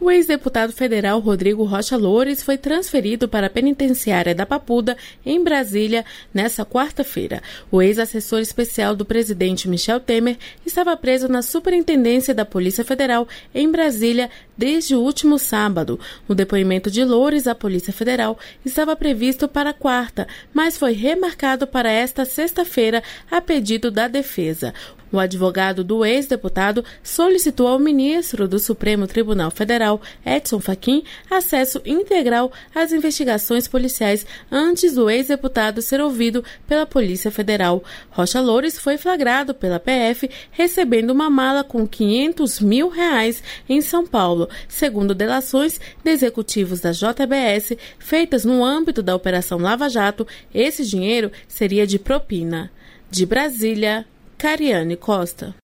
O ex-deputado federal Rodrigo Rocha Loures foi transferido para a penitenciária da Papuda, em Brasília, nesta quarta-feira. O ex-assessor especial do presidente Michel Temer estava preso na Superintendência da Polícia Federal, em Brasília, desde o último sábado. O depoimento de Loures à Polícia Federal estava previsto para quarta, mas foi remarcado para esta sexta-feira a pedido da defesa. O advogado do ex-deputado solicitou ao ministro do Supremo Tribunal Federal, Edson Fachin, acesso integral às investigações policiais antes do ex-deputado ser ouvido pela Polícia Federal. Rocha Loures foi flagrado pela PF recebendo uma mala com R$500 mil em São Paulo, segundo delações de executivos da JBS feitas no âmbito da Operação Lava Jato. Esse dinheiro seria de propina. De Brasília, Cariane Costa.